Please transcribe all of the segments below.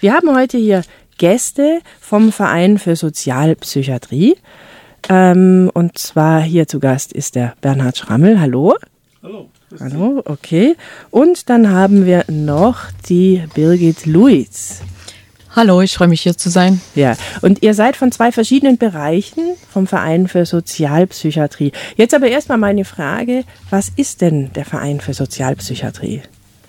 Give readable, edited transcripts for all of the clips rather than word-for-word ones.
Wir haben heute hier Gäste vom Verein für Sozialpsychiatrie. Und zwar hier zu Gast ist der Bernhard Schrammel. Hallo. Hallo. Hallo, okay. Und dann haben wir noch die Birgit Luiz. Hallo, ich freue mich, hier zu sein. Ja, und ihr seid von 2 verschiedenen Bereichen vom Verein für Sozialpsychiatrie. Jetzt aber erstmal meine Frage, was ist denn der Verein für Sozialpsychiatrie?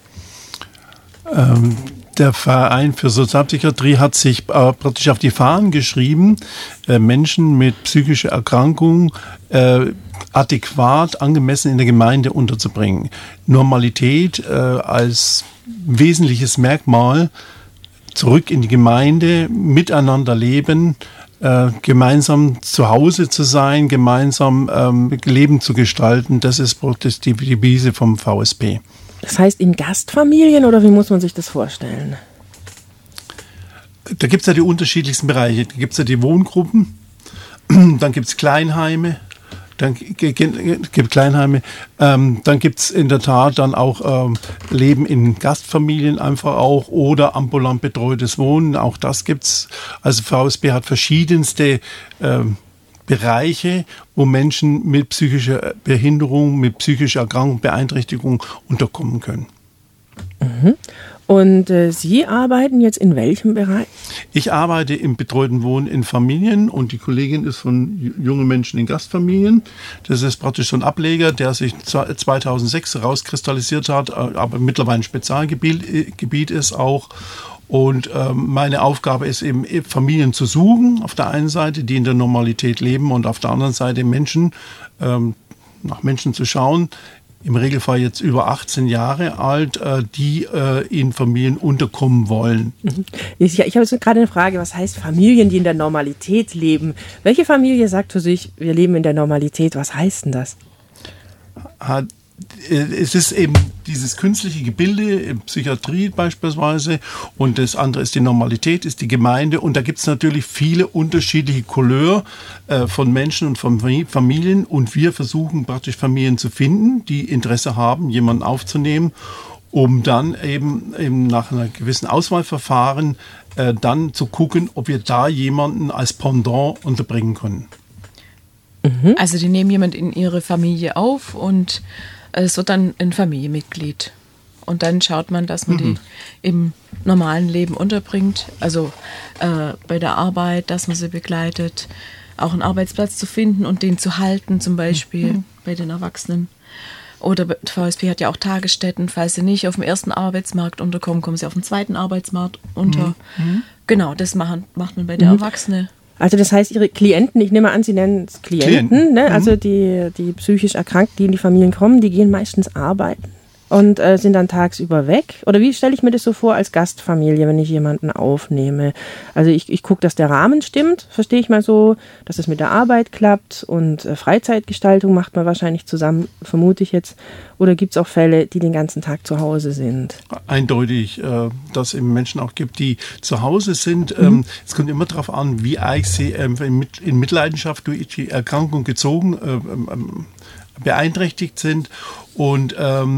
Der Verein für Sozialpsychiatrie hat sich praktisch auf die Fahnen geschrieben, Menschen mit psychischer Erkrankung adäquat, angemessen in der Gemeinde unterzubringen. Normalität als wesentliches Merkmal, zurück in die Gemeinde, miteinander leben, gemeinsam zu Hause zu sein, gemeinsam Leben zu gestalten. Das ist die Devise vom VSP. Das heißt in Gastfamilien oder wie muss man sich das vorstellen? Da gibt es ja die unterschiedlichsten Bereiche. Da gibt es ja die Wohngruppen, dann gibt es Kleinheime. Dann gibt es in der Tat dann auch Leben in Gastfamilien einfach auch oder ambulant betreutes Wohnen, auch das gibt's. Also VSB hat verschiedenste Bereiche, wo Menschen mit psychischer Behinderung, mit psychischer Erkrankung, Beeinträchtigung unterkommen können. Mhm. Und Sie arbeiten jetzt in welchem Bereich? Ich arbeite im betreuten Wohnen in Familien und die Kollegin ist von jungen Menschen in Gastfamilien. Das ist praktisch so ein Ableger, der sich 2006 herauskristallisiert hat, aber mittlerweile ein Spezialgebiet ist auch. Und meine Aufgabe ist eben, Familien zu suchen, auf der einen Seite, die in der Normalität leben und auf der anderen Seite nach Menschen zu schauen, im Regelfall jetzt über 18 Jahre alt, die in Familien unterkommen wollen. Ich habe jetzt gerade eine Frage, was heißt Familien, die in der Normalität leben? Welche Familie sagt für sich, wir leben in der Normalität? Was heißt denn das? Es ist eben dieses künstliche Gebilde, Psychiatrie beispielsweise, und das andere ist die Normalität, ist die Gemeinde, und da gibt es natürlich viele unterschiedliche Couleur von Menschen und von Familien, und wir versuchen praktisch Familien zu finden, die Interesse haben, jemanden aufzunehmen, um dann eben nach einer gewissen Auswahlverfahren dann zu gucken, ob wir da jemanden als Pendant unterbringen können. Also die nehmen jemanden in ihre Familie auf und es wird dann ein Familienmitglied. Und dann schaut man, dass man die im normalen Leben unterbringt. Also bei der Arbeit, dass man sie begleitet, auch einen Arbeitsplatz zu finden und den zu halten, zum Beispiel bei den Erwachsenen. Oder VSP hat ja auch Tagesstätten, falls sie nicht auf dem ersten Arbeitsmarkt unterkommen, kommen sie auf dem zweiten Arbeitsmarkt unter. Genau, das macht man bei den Erwachsenen. Also das heißt, Ihre Klienten, ich nehme an, Sie nennen es Klienten. Ne? Also die psychisch Erkrankten, die in die Familien kommen, die gehen meistens arbeiten und sind dann tagsüber weg. Oder wie stelle ich mir das so vor als Gastfamilie, wenn ich jemanden aufnehme? Also ich gucke, dass der Rahmen stimmt, verstehe ich mal so, dass es mit der Arbeit klappt, und Freizeitgestaltung macht man wahrscheinlich zusammen, vermute ich jetzt. Oder gibt es auch Fälle, die den ganzen Tag zu Hause sind? Eindeutig, dass es eben Menschen auch gibt, die zu Hause sind. Es kommt immer darauf an, wie arg sie in Mitleidenschaft durch die Erkrankung gezogen, beeinträchtigt sind. Und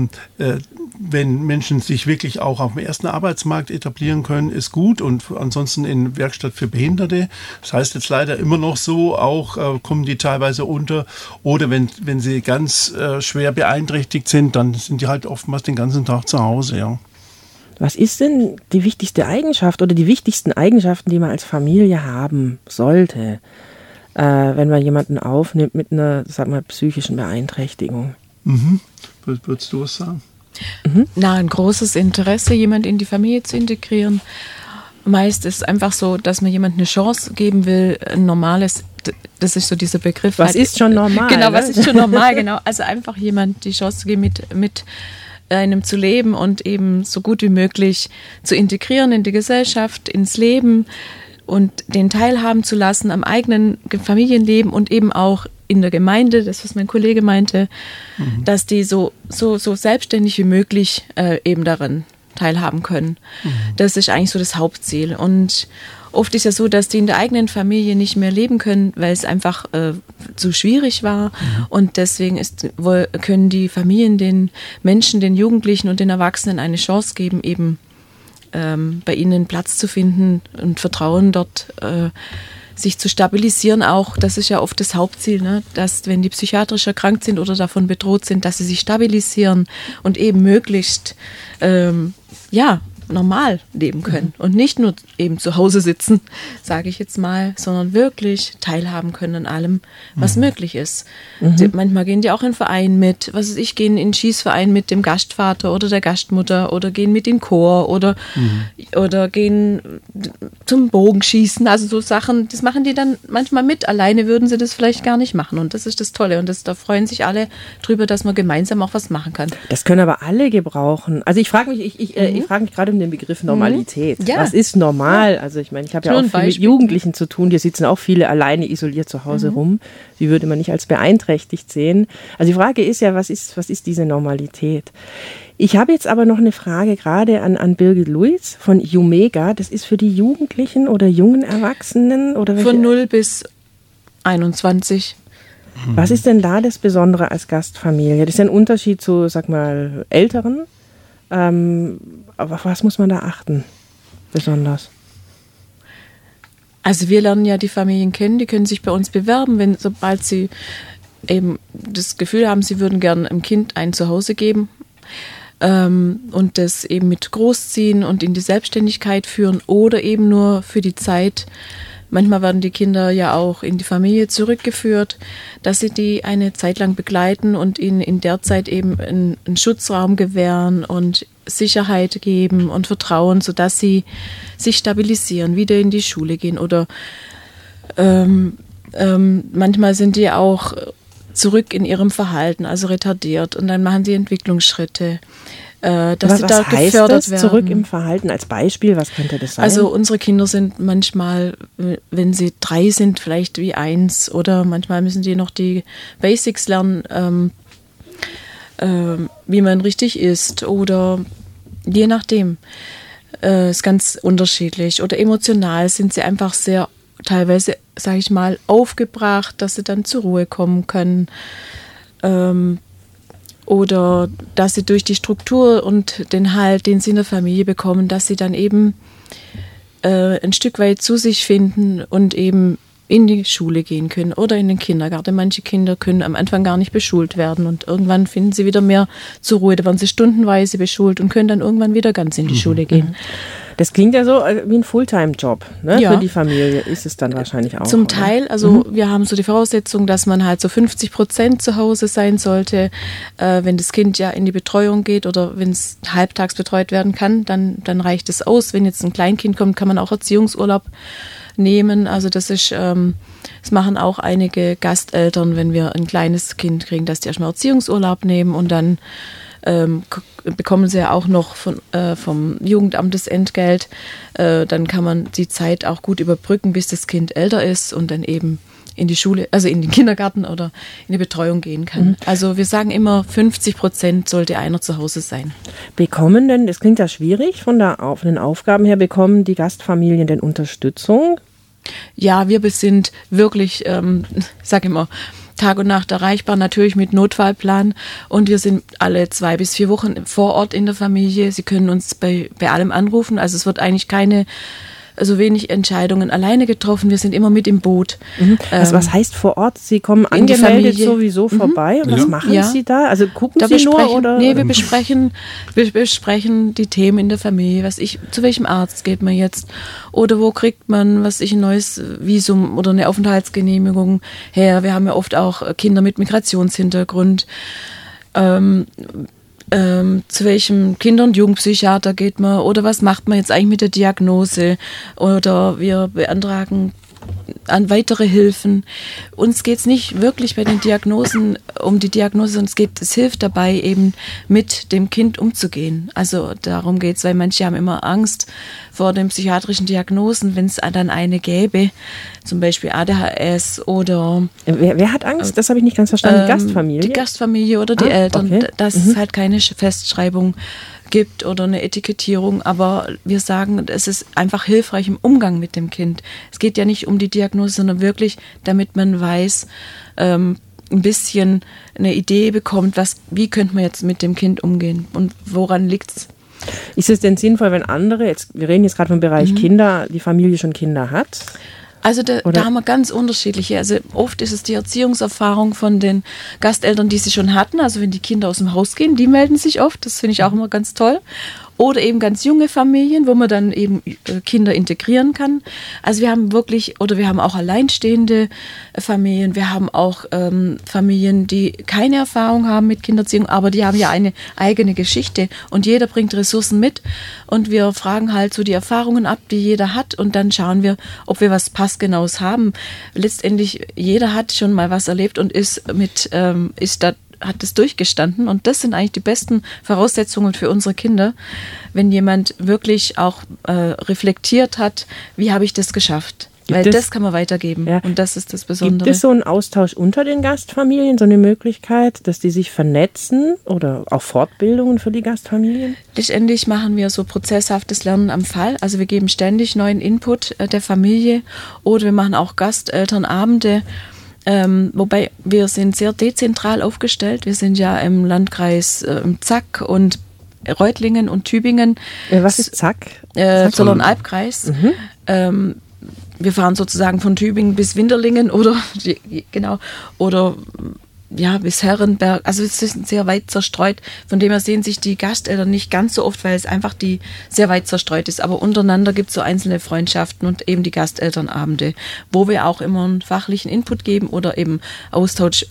wenn Menschen sich wirklich auch auf dem ersten Arbeitsmarkt etablieren können, ist gut, und ansonsten in Werkstatt für Behinderte. Das heißt jetzt leider immer noch so, auch kommen die teilweise unter. Oder wenn sie ganz schwer beeinträchtigt sind, dann sind die halt oftmals den ganzen Tag zu Hause, ja. Was ist denn die wichtigste Eigenschaft oder die wichtigsten Eigenschaften, die man als Familie haben sollte, wenn man jemanden aufnimmt mit einer, sag mal, psychischen Beeinträchtigung? Würdest du was sagen? Ein großes Interesse, jemanden in die Familie zu integrieren. Meist ist es einfach so, dass man jemandem eine Chance geben will, ein normales, das ist so dieser Begriff. Was ist schon normal? Genau, was ist schon normal, genau. Also einfach jemand die Chance zu geben, mit einem zu leben und eben so gut wie möglich zu integrieren in die Gesellschaft, ins Leben und den teilhaben zu lassen am eigenen Familienleben und eben auch in der Gemeinde, das was mein Kollege meinte, dass die so selbstständig wie möglich eben daran teilhaben können. Das ist eigentlich so das Hauptziel. Und oft ist ja so, dass die in der eigenen Familie nicht mehr leben können, weil es einfach zu schwierig war. Und deswegen können die Familien den Menschen, den Jugendlichen und den Erwachsenen eine Chance geben, eben bei ihnen Platz zu finden und Vertrauen dort sich zu stabilisieren auch. Das ist ja oft das Hauptziel, ne? Dass wenn die psychiatrisch erkrankt sind oder davon bedroht sind, dass sie sich stabilisieren und eben möglichst normal leben können und nicht nur eben zu Hause sitzen, sage ich jetzt mal, sondern wirklich teilhaben können an allem, was möglich ist. Manchmal gehen die auch in einen Verein mit, gehen in einen Schießverein mit dem Gastvater oder der Gastmutter oder gehen mit in den Chor oder gehen zum Bogenschießen, also so Sachen, das machen die dann manchmal mit, alleine würden sie das vielleicht gar nicht machen und das ist das Tolle und da freuen sich alle drüber, dass man gemeinsam auch was machen kann. Das können aber alle gebrauchen. Also ich frage mich, ich frage mich gerade um den Begriff Normalität. Ja. Was ist normal? Also ich meine, ich habe ja auch viel mit Jugendlichen zu tun, hier sitzen auch viele alleine isoliert zu Hause rum. Die würde man nicht als beeinträchtigt sehen. Also die Frage ist ja, was ist diese Normalität? Ich habe jetzt aber noch eine Frage gerade an Birgit Luiz von Jumega. Das ist für die Jugendlichen oder jungen Erwachsenen? Oder von 0 bis 21. Was ist denn da das Besondere als Gastfamilie? Das ist ein Unterschied zu, sag mal, Älteren. Aber auf was muss man da achten, besonders? Also wir lernen ja die Familien kennen, die können sich bei uns bewerben, sobald sie eben das Gefühl haben, sie würden gerne einem Kind ein Zuhause geben und das eben mit großziehen und in die Selbstständigkeit führen oder eben nur für die Zeit. Manchmal werden die Kinder ja auch in die Familie zurückgeführt, dass sie die eine Zeit lang begleiten und ihnen in der Zeit eben einen Schutzraum gewähren und Sicherheit geben und Vertrauen, sodass sie sich stabilisieren, wieder in die Schule gehen oder manchmal sind die auch zurück in ihrem Verhalten, also retardiert und dann machen sie Entwicklungsschritte. Dass sie da gefördert werden. Zurück im Verhalten als Beispiel, was könnte das sein? Also unsere Kinder sind manchmal, wenn sie 3 sind, vielleicht wie 1 oder manchmal müssen die noch die Basics lernen, wie man richtig isst oder je nachdem. Ist ganz unterschiedlich. Oder emotional sind sie einfach sehr teilweise, sage ich mal, aufgebracht, dass sie dann zur Ruhe kommen können. Oder dass sie durch die Struktur und den Halt, den sie in der Familie bekommen, dass sie dann eben ein Stück weit zu sich finden und eben in die Schule gehen können oder in den Kindergarten. Manche Kinder können am Anfang gar nicht beschult werden und irgendwann finden sie wieder mehr zur Ruhe. Da werden sie stundenweise beschult und können dann irgendwann wieder ganz in die Schule gehen. Das klingt ja so wie ein Fulltime-Job, ne? Ja. Für die Familie ist es dann wahrscheinlich auch. Zum Teil, also wir haben so die Voraussetzung, dass man halt so 50% zu Hause sein sollte. Wenn das Kind ja in die Betreuung geht oder wenn es halbtags betreut werden kann, dann reicht es aus. Wenn jetzt ein Kleinkind kommt, kann man auch Erziehungsurlaub nehmen. Also das machen auch einige Gasteltern, wenn wir ein kleines Kind kriegen, dass die erstmal Erziehungsurlaub nehmen und dann bekommen sie ja auch noch vom Jugendamt das Entgelt. Dann kann man die Zeit auch gut überbrücken, bis das Kind älter ist und dann eben in die Schule, also in den Kindergarten oder in die Betreuung gehen kann. Also wir sagen immer, 50% sollte einer zu Hause sein. Bekommen denn, das klingt ja schwierig, von den Aufgaben her, bekommen die Gastfamilien denn Unterstützung? Ja, wir sind wirklich, sag immer, Tag und Nacht erreichbar, natürlich mit Notfallplan und wir sind alle 2 bis 4 Wochen vor Ort in der Familie. Sie können uns bei allem anrufen, also es wird eigentlich wenig Entscheidungen alleine getroffen. Wir sind immer mit im Boot. Also was heißt vor Ort? Sie kommen angemeldet sowieso vorbei und was machen Sie da? Also gucken Sie nur oder? Nee, wir besprechen die Themen in der Familie. Zu welchem Arzt geht man jetzt? Oder wo kriegt man, ein neues Visum oder eine Aufenthaltsgenehmigung her? Wir haben ja oft auch Kinder mit Migrationshintergrund. Zu welchem Kinder- und Jugendpsychiater geht man oder was macht man jetzt eigentlich mit der Diagnose oder wir beantragen an weitere Hilfen. Uns geht es nicht wirklich bei den Diagnosen um die Diagnose, sondern es hilft dabei, eben mit dem Kind umzugehen. Also darum geht es, weil manche haben immer Angst vor den psychiatrischen Diagnosen, wenn es dann eine gäbe, zum Beispiel ADHS oder... Wer hat Angst? Das habe ich nicht ganz verstanden. Die Gastfamilie? Die Gastfamilie oder die Eltern, okay. Dass es halt keine Festschreibung gibt oder eine Etikettierung, aber wir sagen, es ist einfach hilfreich im Umgang mit dem Kind. Es geht ja nicht um die Diagnose, sondern wirklich, damit man weiß, ein bisschen eine Idee bekommt, wie könnte man jetzt mit dem Kind umgehen und woran liegt es. Ist es denn sinnvoll, wenn andere, wir reden jetzt gerade vom Bereich Kinder, die Familie schon Kinder hat? Also da haben wir ganz unterschiedliche. Also oft ist es die Erziehungserfahrung von den Gasteltern, die sie schon hatten. Also wenn die Kinder aus dem Haus gehen, die melden sich oft. Das finde ich auch immer ganz toll. Oder eben ganz junge Familien, wo man dann eben Kinder integrieren kann. Also wir haben wir haben auch alleinstehende Familien. Wir haben auch Familien, die keine Erfahrung haben mit Kindererziehung, aber die haben ja eine eigene Geschichte und jeder bringt Ressourcen mit und wir fragen halt so die Erfahrungen ab, die jeder hat und dann schauen wir, ob wir was Passgenaues haben. Letztendlich, jeder hat schon mal was erlebt und hat es durchgestanden und das sind eigentlich die besten Voraussetzungen für unsere Kinder, wenn jemand wirklich auch reflektiert hat, wie habe ich das geschafft? Weil das kann man weitergeben und das ist das Besondere. Gibt es so einen Austausch unter den Gastfamilien, so eine Möglichkeit, dass die sich vernetzen oder auch Fortbildungen für die Gastfamilien? Letztendlich machen wir so prozesshaftes Lernen am Fall, also wir geben ständig neuen Input der Familie oder wir machen auch Gastelternabende. Wobei wir sind sehr dezentral aufgestellt. Wir sind ja im Landkreis Zack und Reutlingen und Tübingen. Was ist Zack? Zollern-Albkreis. Wir fahren sozusagen von Tübingen bis Winterlingen oder bis Herrenberg. Also es ist sehr weit zerstreut. Von dem her sehen sich die Gasteltern nicht ganz so oft, weil es einfach sehr weit zerstreut ist. Aber untereinander gibt es so einzelne Freundschaften und eben die Gastelternabende, wo wir auch immer einen fachlichen Input geben oder eben Austausch.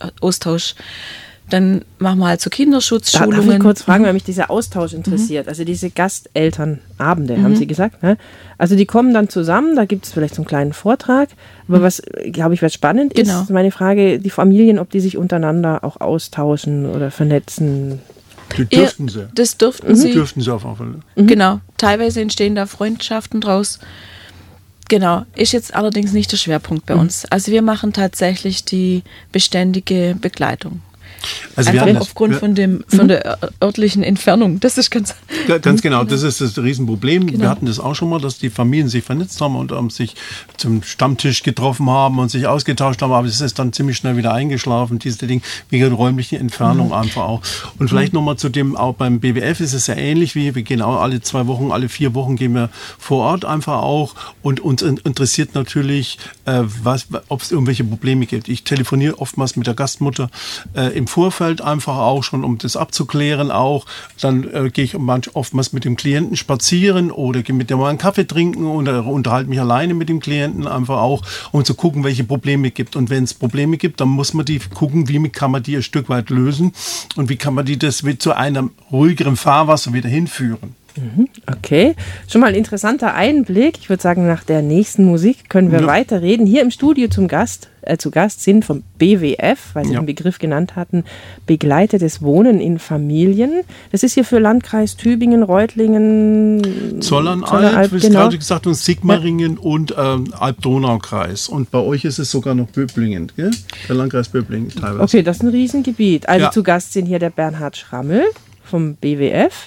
Dann machen wir halt so Kinderschutzschulungen. Darf ich kurz fragen, weil mich dieser Austausch interessiert. Also diese Gastelternabende, haben Sie gesagt, ne? Also die kommen dann zusammen, da gibt es vielleicht so einen kleinen Vortrag. Aber was, glaube ich, was spannend ist, meine Frage, die Familien, ob die sich untereinander auch austauschen oder vernetzen. Die dürften sie. Das dürften sie. Dürften sie auf jeden Fall. Genau. Teilweise entstehen da Freundschaften draus. Genau. Ist jetzt allerdings nicht der Schwerpunkt bei uns. Also wir machen tatsächlich die beständige Begleitung. Also einfach aufgrund von der örtlichen Entfernung. Das ist ganz genau, das ist das Riesenproblem. Genau. Wir hatten das auch schon mal, dass die Familien sich vernetzt haben und sich zum Stammtisch getroffen haben und sich ausgetauscht haben, aber es ist dann ziemlich schnell wieder eingeschlafen, diese Dinge, wegen der räumlichen Entfernung einfach auch. Und vielleicht nochmal zu dem, auch beim BBF ist es ja ähnlich, wir gehen auch alle 2 Wochen, alle 4 Wochen gehen wir vor Ort einfach auch und uns interessiert natürlich, ob es irgendwelche Probleme gibt. Ich telefoniere oftmals mit der Gastmutter im Vorfeld einfach auch schon, um das abzuklären auch. Dann gehe ich oftmals mit dem Klienten spazieren oder gehe mit dem mal einen Kaffee trinken oder unterhalte mich alleine mit dem Klienten einfach auch, um zu gucken, welche Probleme es gibt. Und wenn es Probleme gibt, dann muss man die gucken, wie kann man die ein Stück weit lösen und wie kann man die das zu einem ruhigeren Fahrwasser wieder hinführen. Okay, schon mal ein interessanter Einblick. Ich würde sagen, nach der nächsten Musik können wir weiterreden. Hier im Studio zu Gast sind vom BWF, weil Sie den Begriff genannt hatten, begleitetes Wohnen in Familien. Das ist hier für Landkreis Tübingen, Reutlingen, Zollernalb, wie gerade gesagt, und Sigmaringen und Alb-Donau-Kreis. Und bei euch ist es sogar noch Böblingen, gell? Der Landkreis Böblingen teilweise. Okay, das ist ein Riesengebiet. Also zu Gast sind hier der Bernhard Schrammel vom BWF.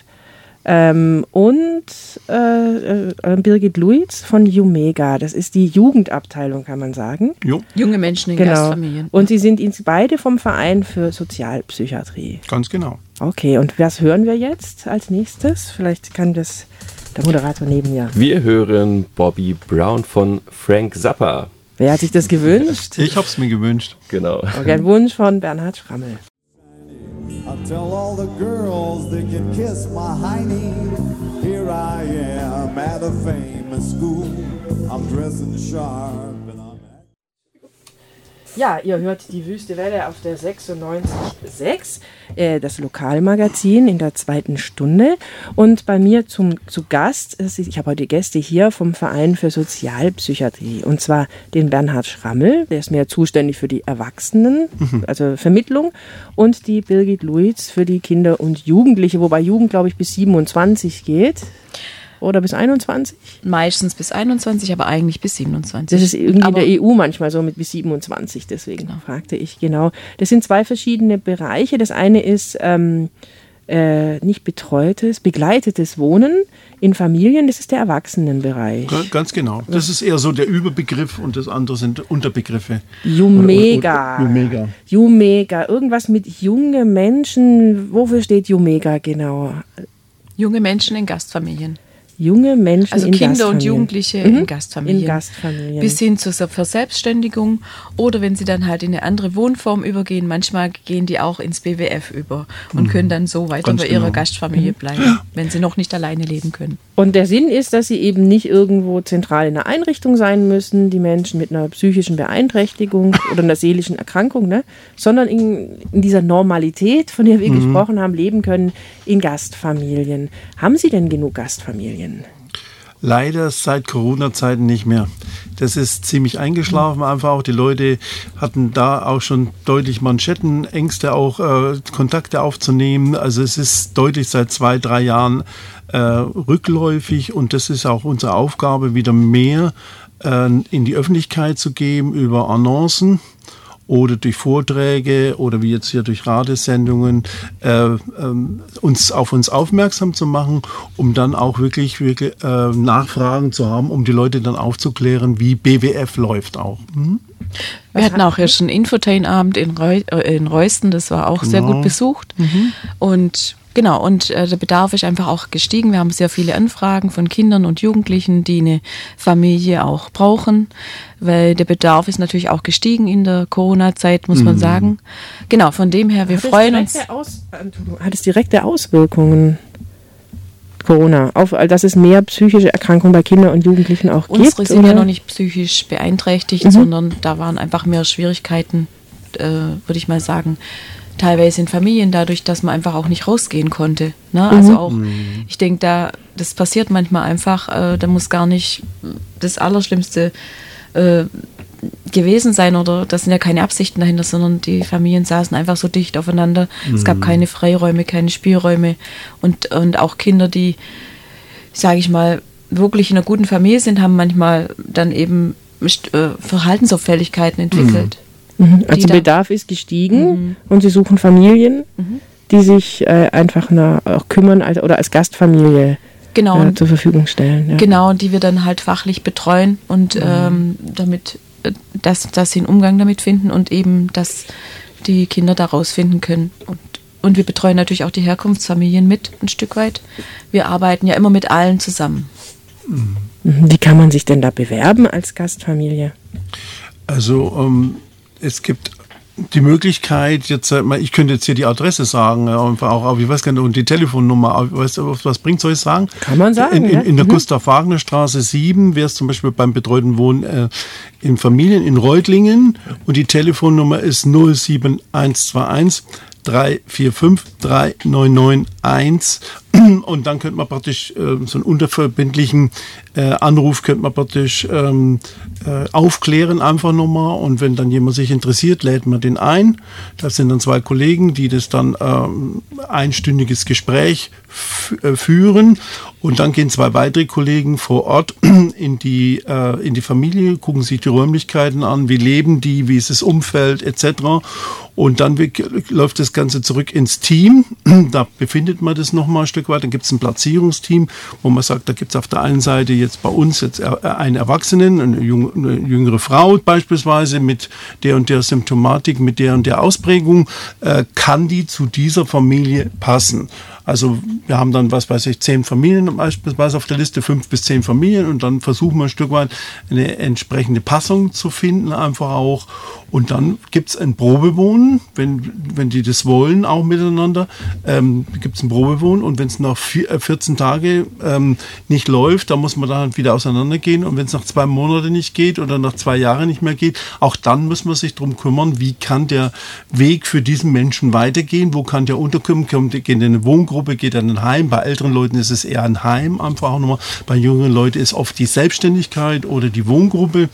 Und Birgit Luitz von Jumega. Das ist die Jugendabteilung, kann man sagen. Junge Menschen in Gastfamilien. Und Sie sind beide vom Verein für Sozialpsychiatrie. Ganz genau. Okay, und was hören wir jetzt als nächstes? Vielleicht kann das der Moderator neben mir. Wir hören Bobby Brown von Frank Zappa. Wer hat sich das gewünscht? Ich habe es mir gewünscht. Genau. Okay, ein Wunsch von Bernhard Schrammel. I tell all the girls they can kiss my hiney. Here I am at a famous school. I'm dressing sharp and I'm... Ja, ihr hört die Wüste Welle auf der 96,6, das Lokalmagazin in der 2. Stunde. Und bei mir zu Gast, ich habe heute Gäste hier vom Verein für Sozialpsychiatrie. Und zwar den Bernhard Schrammel, der ist mehr zuständig für die Erwachsenen, also Vermittlung. Und die Birgit Luitz für die Kinder und Jugendliche, wobei Jugend, glaube ich, bis 27 geht. Oder bis 21? Meistens bis 21, aber eigentlich bis 27. Das ist irgendwie in der EU manchmal so mit bis 27, deswegen fragte ich genau. Das sind 2 verschiedene Bereiche. Das eine ist nicht betreutes, begleitetes Wohnen in Familien, das ist der Erwachsenenbereich. Ganz genau. Das ist eher so der Überbegriff und das andere sind Unterbegriffe. Jumega. Jumega. Irgendwas mit junge Menschen. Wofür steht Jumega genau? Junge Menschen in Gastfamilien. Junge Menschen also in Kinder Gastfamilien. Und Jugendliche in Gastfamilien. In Gastfamilien. Bis hin zur Verselbstständigung oder wenn sie dann halt in eine andere Wohnform übergehen, manchmal gehen die auch ins BWF über und können dann so weiter bei ihrer Gastfamilie bleiben, wenn sie noch nicht alleine leben können. Und der Sinn ist, dass sie eben nicht irgendwo zentral in einer Einrichtung sein müssen, die Menschen mit einer psychischen Beeinträchtigung oder einer seelischen Erkrankung, ne, sondern in dieser Normalität, von der wir gesprochen haben, leben können in Gastfamilien. Haben Sie denn genug Gastfamilien? Leider seit Corona-Zeiten nicht mehr. Das ist ziemlich eingeschlafen einfach auch. Die Leute hatten da auch schon deutlich Manschetten, Ängste auch, Kontakte aufzunehmen. Also es ist deutlich seit 2-3 Jahren rückläufig und das ist auch unsere Aufgabe, wieder mehr in die Öffentlichkeit zu geben über Annoncen oder durch Vorträge oder wie jetzt hier durch Radiosendungen uns aufmerksam zu machen, um dann auch wirklich Nachfragen zu haben, um die Leute dann aufzuklären, wie BWF läuft auch. Wir hatten auch erst einen Infotain-Abend in Reusten, das war auch sehr gut besucht. Und genau, und der Bedarf ist einfach auch gestiegen. Wir haben sehr viele Anfragen von Kindern und Jugendlichen, die eine Familie auch brauchen, weil der Bedarf ist natürlich auch gestiegen in der Corona-Zeit, muss man sagen. Genau, von dem her, wir freuen uns. Hat es direkte Auswirkungen, Corona, dass es mehr psychische Erkrankungen bei Kindern und Jugendlichen auch gibt? Unsere sind ja noch nicht psychisch beeinträchtigt, sondern da waren einfach mehr Schwierigkeiten, würde ich mal sagen, teilweise in Familien, dadurch, dass man einfach auch nicht rausgehen konnte. Ne? Also auch, ich denke, das passiert manchmal einfach, da muss gar nicht das Allerschlimmste gewesen sein oder das sind ja keine Absichten dahinter, sondern die Familien saßen einfach so dicht aufeinander. Es gab keine Freiräume, keine Spielräume und auch Kinder, die, sage ich mal, wirklich in einer guten Familie sind, haben manchmal dann eben Verhaltensauffälligkeiten entwickelt. Also Bedarf ist gestiegen und Sie suchen Familien, die sich einfach auch kümmern oder als Gastfamilie zur Verfügung stellen. Ja. Genau, die wir dann halt fachlich betreuen und damit, dass sie einen Umgang damit finden und eben, dass die Kinder da rausfinden können. Und wir betreuen natürlich auch die Herkunftsfamilien mit ein Stück weit. Wir arbeiten ja immer mit allen zusammen. Wie kann man sich denn da bewerben als Gastfamilie? Also es gibt die Möglichkeit, ich könnte jetzt hier die Adresse sagen, einfach auch, ich weiß gar nicht, und die Telefonnummer, weißt du, was bringt, soll ich sagen? Kann man sagen, in der Gustav-Wagner-Straße 7 wäre es zum Beispiel beim betreuten Wohnen in Familien in Reutlingen und die Telefonnummer ist 07121 345 3991 und dann könnte man praktisch so einen unverbindlichen Anruf könnte man praktisch aufklären einfach nochmal und wenn dann jemand sich interessiert, lädt man den ein. Das sind dann 2 Kollegen, die das dann einstündiges Gespräch führen und dann gehen 2 weitere Kollegen vor Ort in die Familie, gucken sich die Räumlichkeiten an, wie leben die, wie ist das Umfeld etc. Und dann läuft das Ganze zurück ins Team. Da befindet man das nochmal ein Stück weit. Dann gibt es ein Platzierungsteam, wo man sagt, da gibt es auf der einen Seite jetzt bei uns jetzt einen Erwachsenen, eine jüngere Frau beispielsweise mit der und der Symptomatik, mit der und der Ausprägung, kann die zu dieser Familie passen. Also wir haben dann, 10 Familien beispielsweise auf der Liste, 5 bis 10 Familien und dann versuchen wir ein Stück weit eine entsprechende Passung zu finden einfach auch. Und dann gibt es ein Probewohnen, wenn die das wollen, auch miteinander, gibt es ein Probewohnen und wenn es nach 14 Tage nicht läuft, dann muss man dann wieder auseinandergehen und wenn es nach 2 Monaten nicht geht oder nach 2 Jahren nicht mehr geht, auch dann muss man sich darum kümmern, wie kann der Weg für diesen Menschen weitergehen, wo kann der unterkommen, geht in eine Wohngruppe, geht in ein Heim, bei älteren Leuten ist es eher ein Heim, einfach auch nochmal, bei jüngeren Leuten ist oft die Selbstständigkeit oder die Wohngruppe,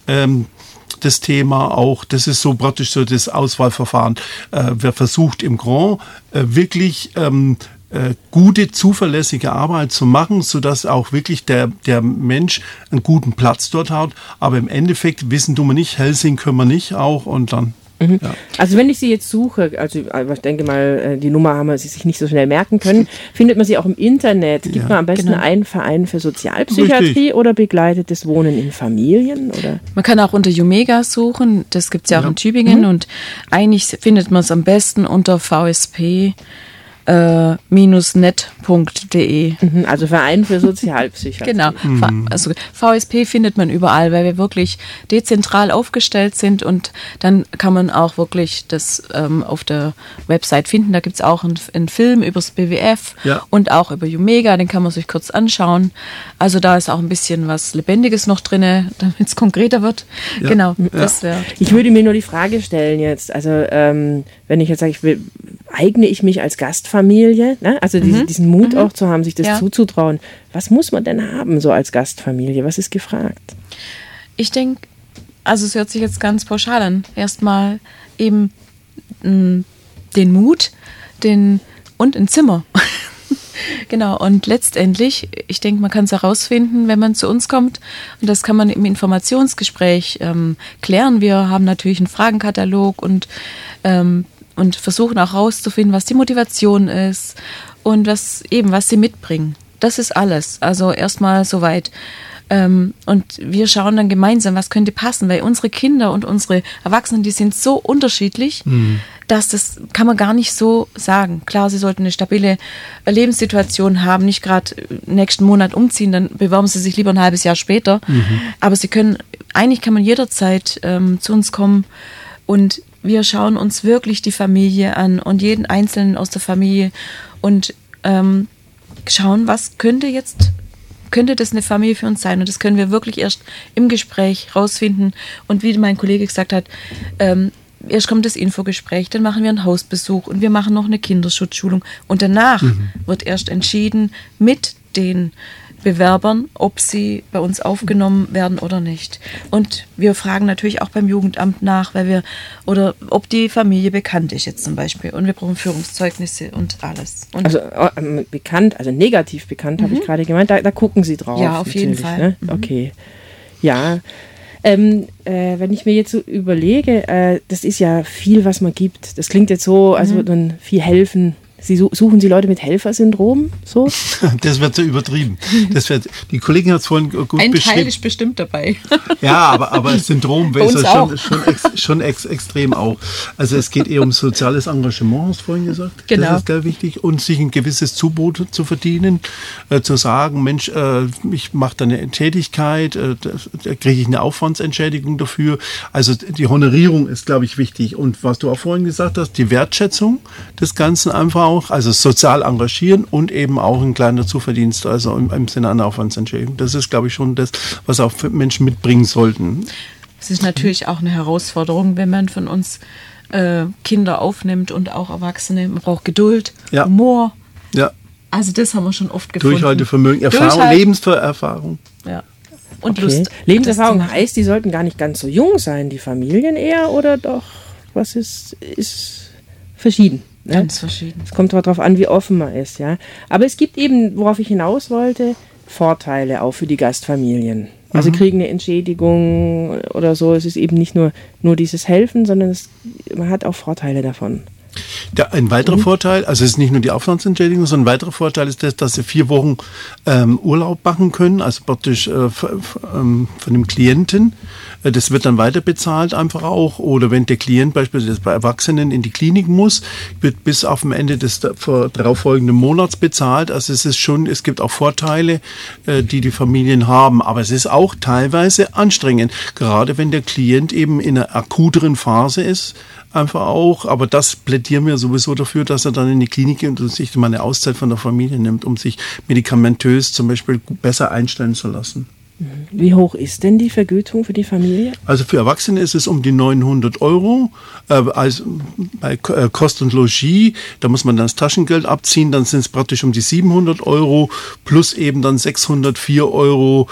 das Thema auch, das ist so praktisch so das Auswahlverfahren. Wer versucht im Grand wirklich gute, zuverlässige Arbeit zu machen, sodass auch wirklich der Mensch einen guten Platz dort hat. Aber im Endeffekt wissen tun wir nicht, Helsing können wir nicht auch und dann. Ja. Also wenn ich Sie jetzt suche, also ich denke mal, die Nummer haben Sie sich nicht so schnell merken können, findet man sie auch im Internet. Gibt man am besten einen Verein für Sozialpsychiatrie oder begleitetes Wohnen in Familien? Oder? Man kann auch unter Jumega suchen, das gibt es ja auch in Tübingen und eigentlich findet man es am besten unter VSP net.de. Also Verein für Sozialpsychiatrie. Genau. Also VSP findet man überall, weil wir wirklich dezentral aufgestellt sind und dann kann man auch wirklich das auf der Website finden. Da gibt es auch einen Film über das BWF und auch über Jumega, den kann man sich kurz anschauen. Also da ist auch ein bisschen was Lebendiges noch drin, damit es konkreter wird. Ja. Genau, das wäre. Ich würde mir nur die Frage stellen jetzt, also wenn ich jetzt sage, eigne ich mich als Gastfamilie, ne? Also diesen Mut auch zu haben, sich das zuzutrauen. Was muss man denn haben so als Gastfamilie? Was ist gefragt? Ich denke, also es hört sich jetzt ganz pauschal an. Erstmal eben den Mut und ein Zimmer. Genau, und letztendlich, ich denke, man kann es herausfinden, wenn man zu uns kommt. Und das kann man im Informationsgespräch klären. Wir haben natürlich einen Fragenkatalog und versuchen auch herauszufinden, was die Motivation ist und was sie mitbringen. Das ist alles. Also erstmal soweit. Und wir schauen dann gemeinsam, was könnte passen, weil unsere Kinder und unsere Erwachsenen, die sind so unterschiedlich, dass das kann man gar nicht so sagen. Klar, sie sollten eine stabile Lebenssituation haben, nicht gerade nächsten Monat umziehen, dann bewerben sie sich lieber ein halbes Jahr später. Aber eigentlich kann man jederzeit zu uns kommen und wir schauen uns wirklich die Familie an und jeden Einzelnen aus der Familie und schauen, was könnte das eine Familie für uns sein? Und das können wir wirklich erst im Gespräch rausfinden. Und wie mein Kollege gesagt hat, erst kommt das Infogespräch, dann machen wir einen Hausbesuch und wir machen noch eine Kinderschutzschulung. Und danach wird erst entschieden mit den Bewerbern, ob sie bei uns aufgenommen werden oder nicht. Und wir fragen natürlich auch beim Jugendamt nach, oder ob die Familie bekannt ist jetzt zum Beispiel. Und wir brauchen Führungszeugnisse und alles. Und also bekannt, also negativ bekannt, habe ich gerade gemeint, da gucken Sie drauf. Ja, auf jeden Fall. Ne? Okay. Ja. Wenn ich mir jetzt so überlege, das ist ja viel, was man gibt. Das klingt jetzt so, als würde man viel helfen. Suchen Sie Leute mit Helfersyndrom? So? Das wird so übertrieben. Die Kollegin hat es vorhin gut beschrieben. Ein Teil ist bestimmt dabei. Ja, aber das Syndrom wäre schon extrem auch. Also es geht eher um soziales Engagement, hast du vorhin gesagt. Genau. Das ist sehr wichtig. Und sich ein gewisses Zubot zu verdienen. Zu sagen, Mensch, ich mache da eine Tätigkeit, da kriege ich eine Aufwandsentschädigung dafür. Also die Honorierung ist, glaube ich, wichtig. Und was du auch vorhin gesagt hast, die Wertschätzung des Ganzen einfach auch, also sozial engagieren und eben auch ein kleiner Zuverdienst, also im Sinne einer Aufwandsentschädigung. Das ist, glaube ich, schon das, was auch Menschen mitbringen sollten. Es ist natürlich auch eine Herausforderung, wenn man von uns Kinder aufnimmt und auch Erwachsene. Man braucht Geduld, Humor. Ja. Also das haben wir schon oft gefunden. Durchhaltevermögen, Erfahrung, Lebenserfahrung. Ja. Und okay. Lust. Lebenserfahrung heißt, die sollten gar nicht ganz so jung sein, die Familien eher, oder doch? Was ist verschieden? Ne? Ganz verschieden. Es kommt darauf an, wie offen man ist, ja. Aber es gibt eben, worauf ich hinaus wollte, Vorteile auch für die Gastfamilien. Also kriegen eine Entschädigung oder so. Es ist eben nicht nur dieses Helfen, sondern man hat auch Vorteile davon. Ja, ein weiterer Vorteil, also es ist nicht nur die Aufwandsentschädigung, sondern ein weiterer Vorteil ist, dass sie 4 Wochen Urlaub machen können, also praktisch von dem Klienten. Das wird dann weiter bezahlt einfach auch. Oder wenn der Klient beispielsweise bei Erwachsenen in die Klinik muss, wird bis auf dem Ende des darauffolgenden Monats bezahlt. Also es gibt auch Vorteile, die Familien haben. Aber es ist auch teilweise anstrengend, gerade wenn der Klient eben in einer akuteren Phase ist. Einfach auch, aber das plädieren wir sowieso dafür, dass er dann in die Klinik geht und sich mal eine Auszeit von der Familie nimmt, um sich medikamentös zum Beispiel besser einstellen zu lassen. Wie hoch ist denn die Vergütung für die Familie? Also für Erwachsene ist es um die 900 €. Also bei Kost und Logis, da muss man dann das Taschengeld abziehen, dann sind es praktisch um die 700 € plus eben dann 604 €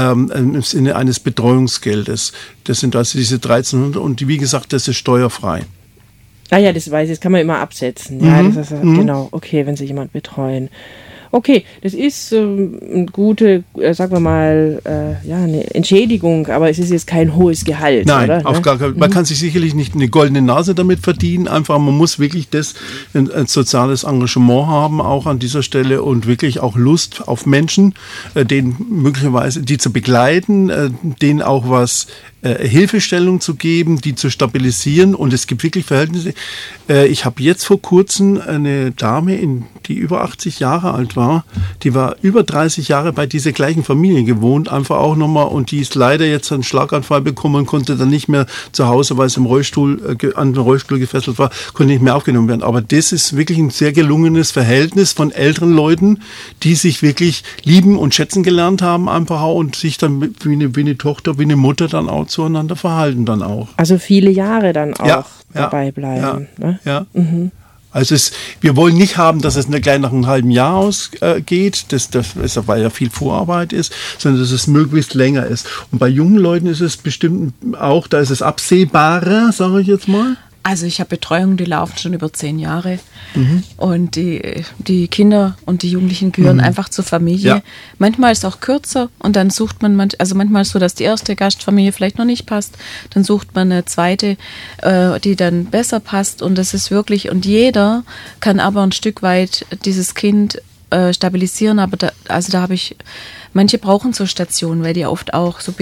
im Sinne eines Betreuungsgeldes. Das sind also diese 1300 und wie gesagt, das ist steuerfrei. Ah ja, das weiß ich, das kann man immer absetzen. Ja, das ist, genau, okay, wenn Sie jemand betreuen. Okay, das ist eine gute, sagen wir mal, eine Entschädigung, aber es ist jetzt kein hohes Gehalt, Nein, oder? auf gar keinen Fall. Man kann sich sicherlich nicht eine goldene Nase damit verdienen, einfach man muss wirklich ein soziales Engagement haben, auch an dieser Stelle und wirklich auch Lust auf Menschen, denen möglicherweise, die zu begleiten, denen auch was Hilfestellung zu geben, die zu stabilisieren und es gibt wirklich Verhältnisse. Ich habe jetzt vor kurzem eine Dame, die über 80 Jahre alt war, die war über 30 Jahre bei dieser gleichen Familie gewohnt, einfach auch nochmal und die ist leider jetzt einen Schlaganfall bekommen und konnte dann nicht mehr zu Hause, weil es im Rollstuhl, an den Rollstuhl gefesselt war, konnte nicht mehr aufgenommen werden. Aber das ist wirklich ein sehr gelungenes Verhältnis von älteren Leuten, die sich wirklich lieben und schätzen gelernt haben einfach auch und sich dann wie eine Tochter, wie eine Mutter dann auch zueinander verhalten dann auch. Also viele Jahre dann auch dabei bleiben. Ne? Ja. Also wir wollen nicht haben, dass es gleich nach einem halben Jahr ausgeht, weil ja viel Vorarbeit ist, sondern dass es möglichst länger ist. Und bei jungen Leuten ist es bestimmt auch, da ist es absehbarer, sage ich jetzt mal. Also ich habe Betreuungen, die laufen schon über 10 Jahre und die Kinder und die Jugendlichen gehören einfach zur Familie. Ja. Manchmal ist es auch kürzer und dann sucht man, manchmal ist so, dass die erste Gastfamilie vielleicht noch nicht passt, dann sucht man eine zweite, die dann besser passt und das ist wirklich, und jeder kann aber ein Stück weit dieses Kind stabilisieren, aber da habe ich, manche brauchen so Stationen, weil die oft auch so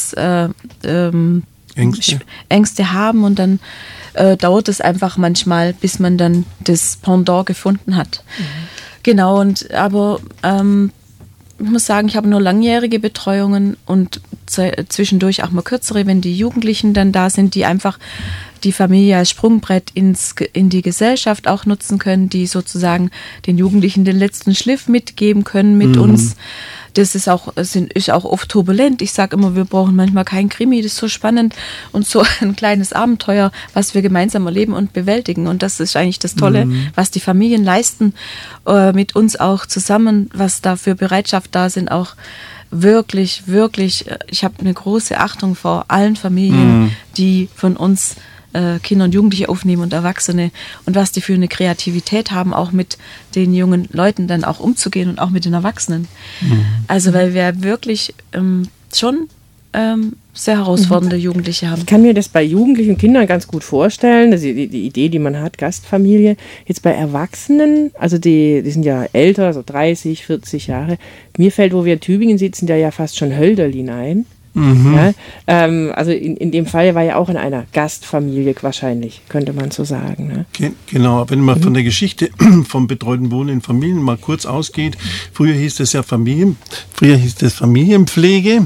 Ängste haben und dann dauert es einfach manchmal, bis man dann das Pendant gefunden hat. Genau, aber ich muss sagen, ich habe nur langjährige Betreuungen und zwischendurch auch mal kürzere, wenn die Jugendlichen dann da sind, die einfach die Familie als Sprungbrett in die Gesellschaft auch nutzen können, die sozusagen den Jugendlichen den letzten Schliff mitgeben können mit uns. Das ist auch oft turbulent. Ich sage immer, wir brauchen manchmal kein Krimi, das ist so spannend und so ein kleines Abenteuer, was wir gemeinsam erleben und bewältigen. Und das ist eigentlich das Tolle, was die Familien leisten, mit uns auch zusammen, was da für Bereitschaft da sind, auch wirklich, wirklich, ich habe eine große Achtung vor allen Familien, die von uns Kinder und Jugendliche aufnehmen und Erwachsene und was die für eine Kreativität haben, auch mit den jungen Leuten dann auch umzugehen und auch mit den Erwachsenen. Also weil wir wirklich schon sehr herausfordernde Jugendliche haben. Ich kann mir das bei Jugendlichen und Kindern ganz gut vorstellen, also die Idee, die man hat, Gastfamilie. Jetzt bei Erwachsenen, also die sind ja älter, so 30, 40 Jahre. Mir fällt, wo wir in Tübingen sitzen, da ja fast schon Hölderlin ein. Ja, also in dem Fall war ja auch in einer Gastfamilie wahrscheinlich, könnte man so sagen. Ne? Genau, wenn man von der Geschichte vom betreuten Wohnen in Familien mal kurz ausgeht, früher hieß das Familienpflege.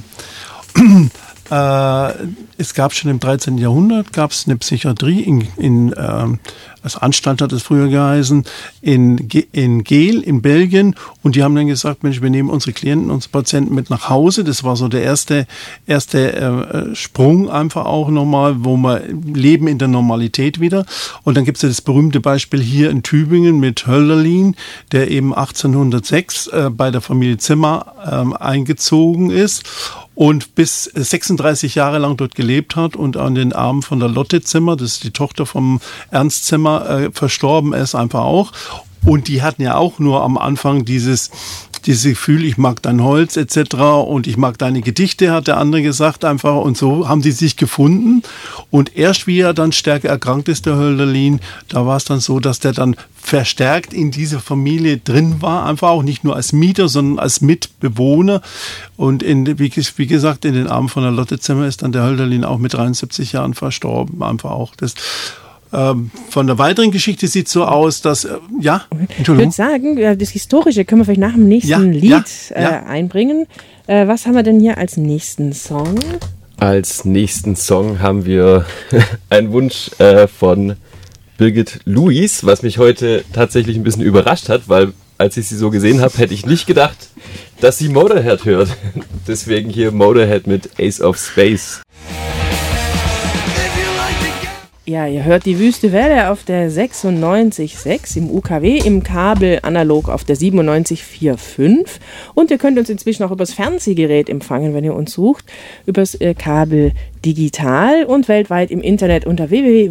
Es gab schon im 13. Jahrhundert eine Psychiatrie als Anstalt hat es früher geheißen, in Geel in Belgien und die haben dann gesagt, Mensch, wir nehmen unsere Klienten, unsere Patienten mit nach Hause. Das war so der erste Sprung einfach auch nochmal, wo wir leben in der Normalität wieder. Und dann gibt es ja das berühmte Beispiel hier in Tübingen mit Hölderlin, der eben 1806 bei der Familie Zimmer eingezogen ist und bis 36 Jahre lang dort gelebt hat und an den Armen von der Lotte Zimmer, das ist die Tochter vom Ernst Zimmer, verstorben ist einfach auch. Und die hatten ja auch nur am Anfang dieses Gefühl, ich mag dein Holz etc. und ich mag deine Gedichte, hat der andere gesagt einfach. Und so haben die sich gefunden. Und erst wie er dann stärker erkrankt ist, der Hölderlin, da war es dann so, dass der dann verstärkt in dieser Familie drin war, einfach auch nicht nur als Mieter, sondern als Mitbewohner. Und wie gesagt, in den Armen von der Lotte Zimmer ist dann der Hölderlin auch mit 73 Jahren verstorben. Einfach auch das. Von der weiteren Geschichte sieht es so aus, dass, Entschuldigung. Ich würde sagen, das Historische können wir vielleicht nach dem nächsten Lied einbringen. Was haben wir denn hier als nächsten Song? Als nächsten Song haben wir einen Wunsch von Birgit Louis, was mich heute tatsächlich ein bisschen überrascht hat, weil als ich sie so gesehen habe, hätte ich nicht gedacht, dass sie Motorhead hört. Deswegen hier Motorhead mit Ace of Space. Ja, ihr hört die Wüste Welle auf der 96,6 im UKW, im Kabel analog auf der 97,45 und ihr könnt uns inzwischen auch übers Fernsehgerät empfangen, wenn ihr uns sucht, übers Kabel digital und weltweit im Internet unter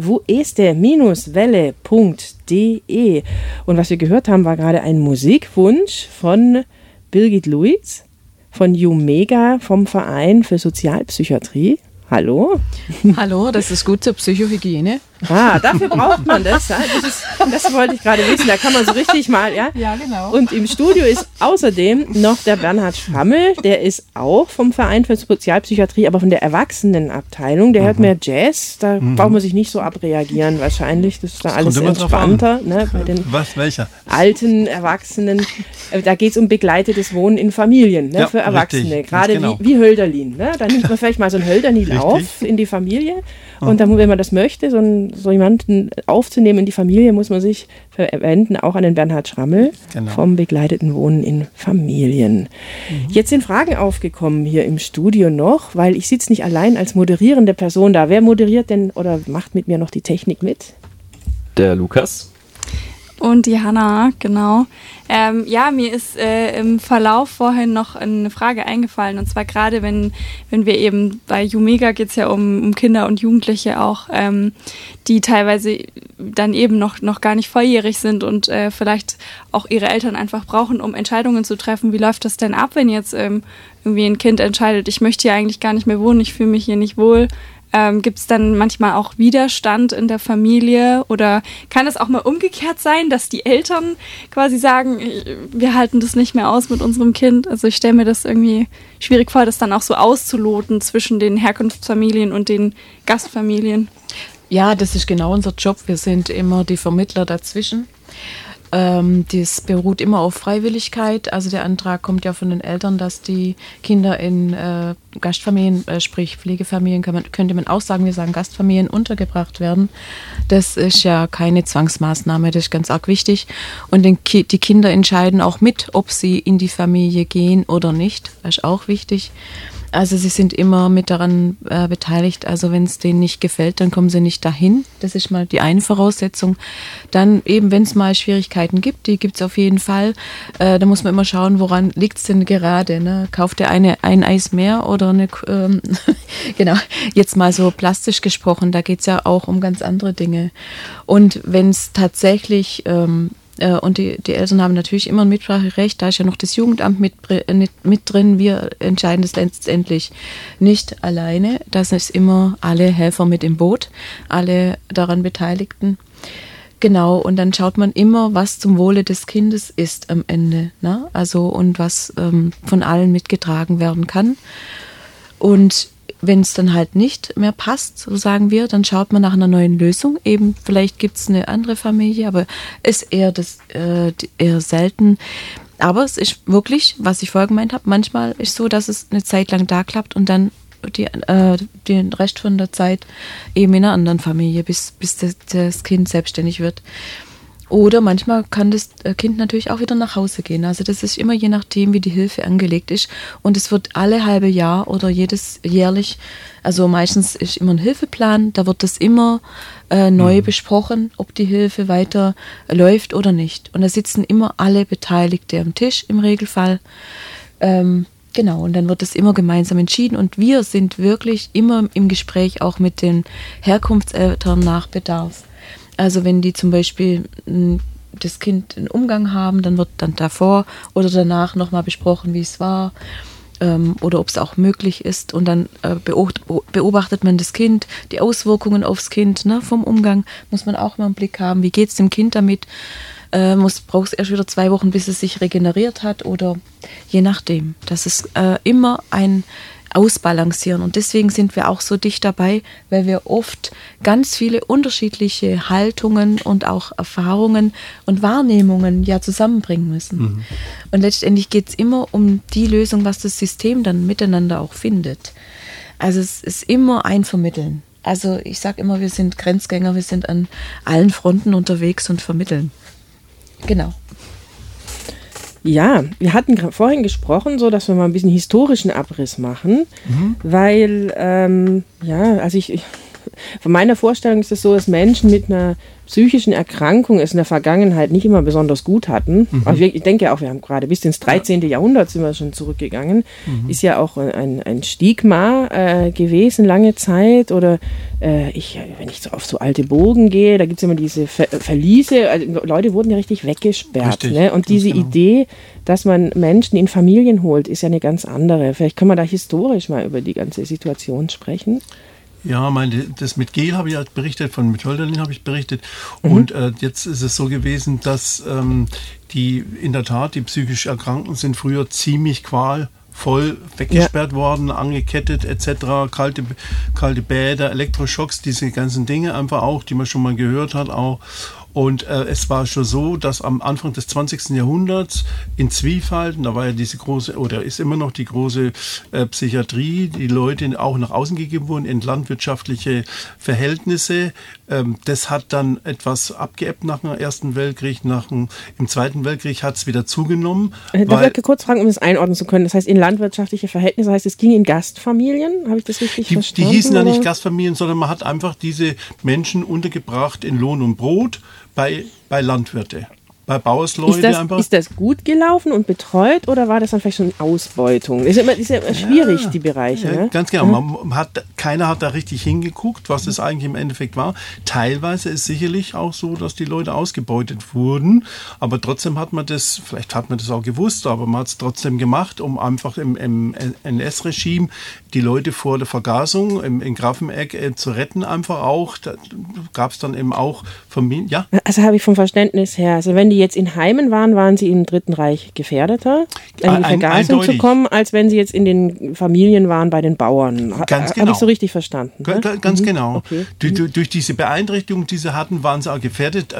www.wueste-welle.de. Und was wir gehört haben, war gerade ein Musikwunsch von Birgit Luiz von Jumega vom Verein für Sozialpsychiatrie. Hallo? Hallo, das ist gut zur Psychohygiene. Dafür braucht man das. Das wollte ich gerade wissen. Da kann man so richtig mal, ja? Ja, genau. Und im Studio ist außerdem noch der Bernhard Schrammel. Der ist auch vom Verein für Sozialpsychiatrie, aber von der Erwachsenenabteilung. Der hört mehr Jazz. Da braucht man sich nicht so abreagieren wahrscheinlich. Das ist da alles entspannter. Ne, bei den welcher? Alten Erwachsenen. Da geht es um begleitetes Wohnen in Familien, ne, für Erwachsene. Richtig, gerade genau. wie Hölderlin. Ne? Da nimmt man vielleicht mal so ein Hölderlin auf in die Familie. Und dann, wenn man das möchte, so jemanden aufzunehmen in die Familie, muss man sich verwenden, auch an den Bernhard Schrammel vom begleiteten Wohnen in Familien. Jetzt sind Fragen aufgekommen hier im Studio noch, weil ich sitze nicht allein als moderierende Person da. Wer moderiert denn oder macht mit mir noch die Technik mit? Der Lukas. Und die Hanna, genau. Mir ist im Verlauf vorhin noch eine Frage eingefallen. Und zwar gerade, wenn wir eben bei Jumega geht es ja um Kinder und Jugendliche auch, die teilweise dann eben noch gar nicht volljährig sind und vielleicht auch ihre Eltern einfach brauchen, um Entscheidungen zu treffen. Wie läuft das denn ab, wenn jetzt irgendwie ein Kind entscheidet, ich möchte hier eigentlich gar nicht mehr wohnen, ich fühle mich hier nicht wohl? Gibt es dann manchmal auch Widerstand in der Familie oder kann es auch mal umgekehrt sein, dass die Eltern quasi sagen, wir halten das nicht mehr aus mit unserem Kind? Also ich stelle mir das irgendwie schwierig vor, das dann auch so auszuloten zwischen den Herkunftsfamilien und den Gastfamilien. Ja, das ist genau unser Job. Wir sind immer die Vermittler dazwischen. Das beruht immer auf Freiwilligkeit. Also der Antrag kommt ja von den Eltern, dass die Kinder in Gastfamilien, sprich Pflegefamilien, könnte man auch sagen, wir sagen Gastfamilien, untergebracht werden. Das ist ja keine Zwangsmaßnahme, das ist ganz arg wichtig. Und die Kinder entscheiden auch mit, ob sie in die Familie gehen oder nicht. Das ist auch wichtig. Also sie sind immer mit daran beteiligt. Also wenn es denen nicht gefällt, dann kommen sie nicht dahin. Das ist mal die eine Voraussetzung. Dann eben, wenn es mal Schwierigkeiten gibt, die gibt es auf jeden Fall. Da muss man immer schauen, woran liegt es denn gerade. Ne? Kauft der eine ein Eis mehr oder eine... genau, jetzt mal so plastisch gesprochen, da geht es ja auch um ganz andere Dinge. Und wenn es tatsächlich... und die Eltern haben natürlich immer ein Mitspracherecht, da ist ja noch das Jugendamt mit drin. Wir entscheiden das letztendlich nicht alleine. Da sind immer alle Helfer mit im Boot, alle daran Beteiligten. Genau, und dann schaut man immer, was zum Wohle des Kindes ist am Ende. Ne? Also und was von allen mitgetragen werden kann. Und wenn es dann halt nicht mehr passt, so sagen wir, dann schaut man nach einer neuen Lösung. Eben, vielleicht gibt es eine andere Familie, aber ist eher selten. Aber es ist wirklich, was ich vorher gemeint habe, manchmal ist so, dass es eine Zeit lang da klappt und dann den Rest von der Zeit eben in einer anderen Familie, bis das Kind selbstständig wird. Oder manchmal kann das Kind natürlich auch wieder nach Hause gehen. Also das ist immer je nachdem, wie die Hilfe angelegt ist. Und es wird alle halbe Jahr oder jährlich, also meistens ist immer ein Hilfeplan, da wird das immer neu besprochen, ob die Hilfe weiter läuft oder nicht. Und da sitzen immer alle Beteiligte am Tisch im Regelfall. Genau, und dann wird das immer gemeinsam entschieden. Und wir sind wirklich immer im Gespräch auch mit den Herkunftseltern nach Bedarf. Also wenn die zum Beispiel das Kind einen Umgang haben, dann wird dann davor oder danach nochmal besprochen, wie es war oder ob es auch möglich ist. Und dann beobachtet man das Kind, die Auswirkungen aufs Kind, ne, vom Umgang muss man auch mal im Blick haben. Wie geht es dem Kind damit? Braucht es erst wieder 2 Wochen, bis es sich regeneriert hat oder je nachdem. Das ist immer ein Ausbalancieren und deswegen sind wir auch so dicht dabei, weil wir oft ganz viele unterschiedliche Haltungen und auch Erfahrungen und Wahrnehmungen ja zusammenbringen müssen. Und letztendlich geht es immer um die Lösung, was das System dann miteinander auch findet. Also es ist immer ein Vermitteln. Also ich sage immer, wir sind Grenzgänger, wir sind an allen Fronten unterwegs und vermitteln. Genau. Ja, wir hatten vorhin gesprochen, so dass wir mal ein bisschen historischen Abriss machen, weil, also ich von meiner Vorstellung ist es so, dass Menschen mit einer psychischen Erkrankung es in der Vergangenheit nicht immer besonders gut hatten. Also ich denke auch, wir haben gerade bis ins 13. Jahrhundert sind wir schon zurückgegangen. Ist ja auch ein Stigma gewesen lange Zeit. Oder wenn ich so auf so alte Burgen gehe, da gibt es immer diese Verliese. Also Leute wurden ja richtig weggesperrt. Richtig, ne? Und diese Idee, dass man Menschen in Familien holt, ist ja eine ganz andere. Vielleicht können wir da historisch mal über die ganze Situation sprechen. Ja, das mit Gel habe ich halt berichtet, mit Hölderlin habe ich berichtet. Und jetzt ist es so gewesen, dass die in der Tat, die psychisch Erkrankten sind früher ziemlich qualvoll weggesperrt worden, angekettet etc., kalte Bäder, Elektroschocks, diese ganzen Dinge einfach auch, die man schon mal gehört hat auch. Und es war schon so, dass am Anfang des 20. Jahrhunderts in Zwiefalten, da war ja diese große, oder ist immer noch die große Psychiatrie, die Leute auch nach außen gegeben wurden in landwirtschaftliche Verhältnisse. Das hat dann etwas abgeebbt nach dem Ersten Weltkrieg. Im Zweiten Weltkrieg hat es wieder zugenommen. Darf ich kurz fragen, um das einordnen zu können? Das heißt, in landwirtschaftliche Verhältnisse, heißt es ging in Gastfamilien? Habe ich das richtig verstanden? Die hießen ja nicht Gastfamilien, sondern man hat einfach diese Menschen untergebracht in Lohn und Brot bei Landwirte. Bei Bauersleute einfach. Ist das gut gelaufen und betreut oder war das dann vielleicht schon Ausbeutung? Ist ja schwierig, die Bereiche. Ne? Ganz genau. Keiner hat da richtig hingeguckt, was es eigentlich im Endeffekt war. Teilweise ist sicherlich auch so, dass die Leute ausgebeutet wurden, aber trotzdem vielleicht hat man das auch gewusst, aber man hat es trotzdem gemacht, um einfach im NS-Regime die Leute vor der Vergasung in Grafenegg zu retten, einfach auch. Da gab es dann eben auch Familien. Ja? Also habe ich vom Verständnis her, also wenn die jetzt in Heimen waren sie im Dritten Reich gefährdeter, in die Vergasung zu kommen, als wenn sie jetzt in den Familien waren bei den Bauern. Ganz genau. Habe ich so richtig verstanden? Ne? Ganz genau. Okay. Durch diese Beeinträchtigung, die sie hatten, waren sie auch gefährdet,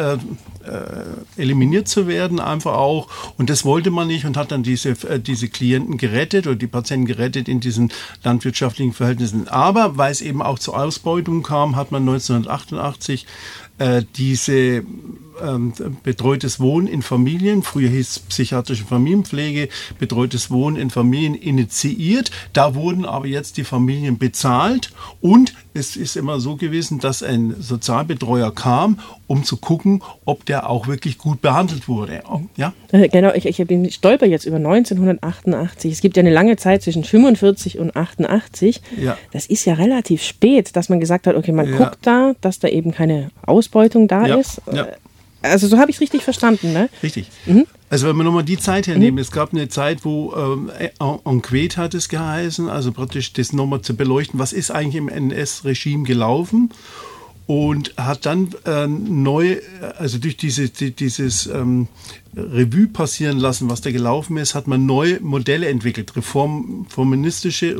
eliminiert zu werden, einfach auch. Und das wollte man nicht und hat dann diese Klienten gerettet oder die Patienten gerettet in diesen landwirtschaftlichen Verhältnissen. Aber weil es eben auch zur Ausbeutung kam, hat man 1988 diese betreutes Wohnen in Familien, früher hieß es psychiatrische Familienpflege, betreutes Wohnen in Familien initiiert. Da wurden aber jetzt die Familien bezahlt und es ist immer so gewesen, dass ein Sozialbetreuer kam, um zu gucken, ob der auch wirklich gut behandelt wurde. Ja? Genau, ich stolper jetzt über 1988. Es gibt ja eine lange Zeit zwischen 45 und 88. Ja. Das ist ja relativ spät, dass man gesagt hat, okay, man guckt da, dass da eben keine Ausbeutung da ist. Ja. Also so habe ich es richtig verstanden, ne? Richtig. Also wenn wir nochmal die Zeit hernehmen, es gab eine Zeit, wo Enquete hat es geheißen, also praktisch das nochmal zu beleuchten, was ist eigentlich im NS-Regime gelaufen und hat dann also durch dieses Revue passieren lassen, was da gelaufen ist, hat man neue Modelle entwickelt, reformistische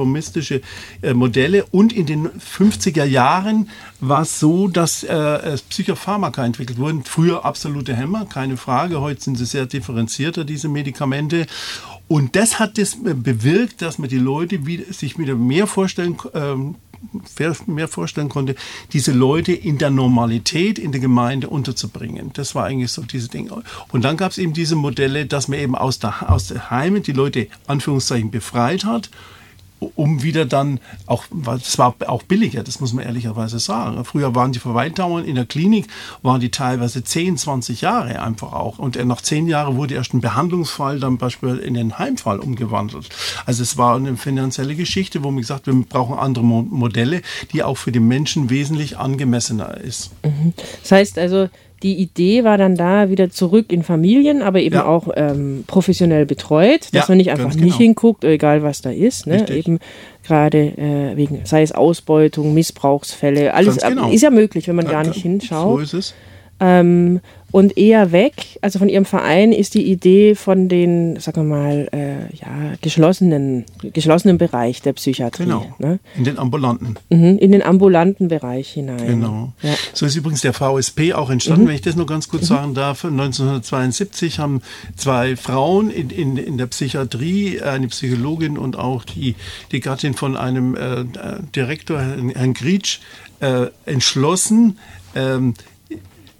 Modelle. Und in den 50er Jahren war es so, dass Psychopharmaka entwickelt wurden. Früher absolute Hämmer, keine Frage. Heute sind sie sehr differenzierter, diese Medikamente. Und das hat das bewirkt, dass man die Leute sich wieder mehr vorstellen konnte, diese Leute in der Normalität in der Gemeinde unterzubringen. Das war eigentlich so diese Dinge. Und dann gab es eben diese Modelle, dass man eben aus der Heimat die Leute, Anführungszeichen, befreit hat, um wieder dann auch, das war auch billiger, das muss man ehrlicherweise sagen. Früher waren die Verweildauern in der Klinik, waren die teilweise 10, 20 Jahre einfach auch. Und nach 10 Jahren wurde erst ein Behandlungsfall dann beispielsweise in den Heimfall umgewandelt. Also es war eine finanzielle Geschichte, wo man gesagt hat, wir brauchen andere Modelle, die auch für den Menschen wesentlich angemessener ist. Das heißt also, die Idee war dann da, wieder zurück in Familien, aber eben auch professionell betreut, dass man nicht einfach nicht hinguckt, egal was da ist. Ne? Eben gerade wegen, sei es Ausbeutung, Missbrauchsfälle, alles ist ja möglich, wenn man gar nicht hinschaut. So ist es. Und eher weg, also von Ihrem Verein ist die Idee von den, sagen wir mal, geschlossenen Bereich der Psychiatrie. Genau, ne? in den ambulanten. In den ambulanten Bereich hinein. Genau. Ja. So ist übrigens der VSP auch entstanden, wenn ich das nur ganz kurz sagen darf. 1972 haben 2 Frauen in der Psychiatrie, eine Psychologin und auch die Gattin von einem Direktor, Herrn Grietsch, entschlossen,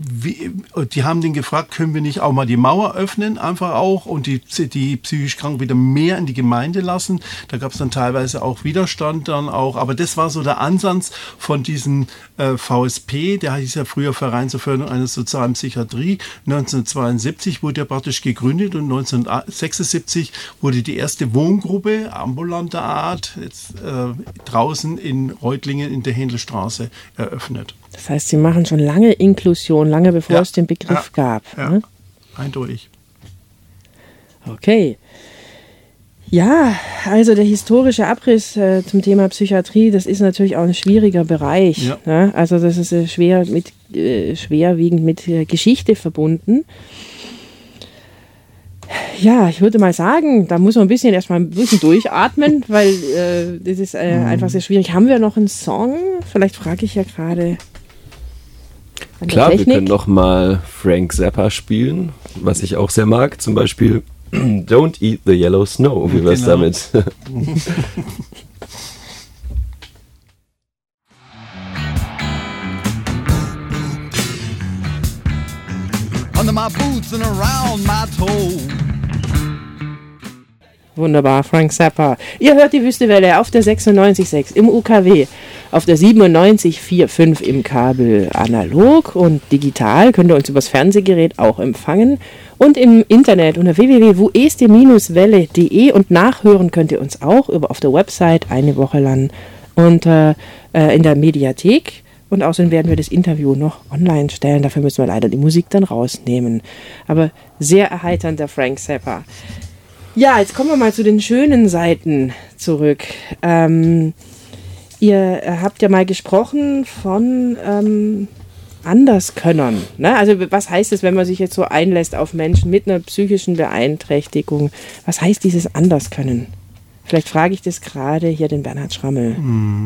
die haben den gefragt, können wir nicht auch mal die Mauer öffnen, einfach auch, und die psychisch Kranken wieder mehr in die Gemeinde lassen. Da gab es dann teilweise auch Widerstand dann auch, aber das war so der Ansatz von diesem VSP, der hieß ja früher Verein zur Förderung einer sozialen Psychiatrie. 1972 wurde er praktisch gegründet und 1976 wurde die erste Wohngruppe ambulanter Art jetzt draußen in Reutlingen in der Händelstraße eröffnet. Das heißt, Sie machen schon lange Inklusion, lange bevor es den Begriff gab. Ja, ne? Eindeutig. Okay. Ja, also der historische Abriss zum Thema Psychiatrie, das ist natürlich auch ein schwieriger Bereich. Ja. Ne? Also das ist schwerwiegend mit Geschichte verbunden. Ja, ich würde mal sagen, da muss man erstmal ein bisschen durchatmen, weil das ist einfach sehr schwierig. Haben wir noch einen Song? Vielleicht frage ich ja gerade. Klar, wir können noch mal Frank Zappa spielen, was ich auch sehr mag. Zum Beispiel Don't Eat the Yellow Snow. Wie wär's damit? Under my boots and around my toe. Wunderbar, Frank Zappa. Ihr hört die Wüste Welle auf der 96,6 im UKW, auf der 97,45 im Kabel analog und digital. Könnt ihr uns übers Fernsehgerät auch empfangen und im Internet unter www.wueste-welle.de und nachhören könnt ihr uns auch auf der Website eine Woche lang und in der Mediathek. Und außerdem werden wir das Interview noch online stellen. Dafür müssen wir leider die Musik dann rausnehmen. Aber sehr erheiternd, der Frank Zappa. Ja, jetzt kommen wir mal zu den schönen Seiten zurück. Ihr habt ja mal gesprochen von Anderskönnern. Ne? Also was heißt es, wenn man sich jetzt so einlässt auf Menschen mit einer psychischen Beeinträchtigung? Was heißt dieses Anderskönnen? Vielleicht frage ich das gerade hier den Bernhard Schrammel.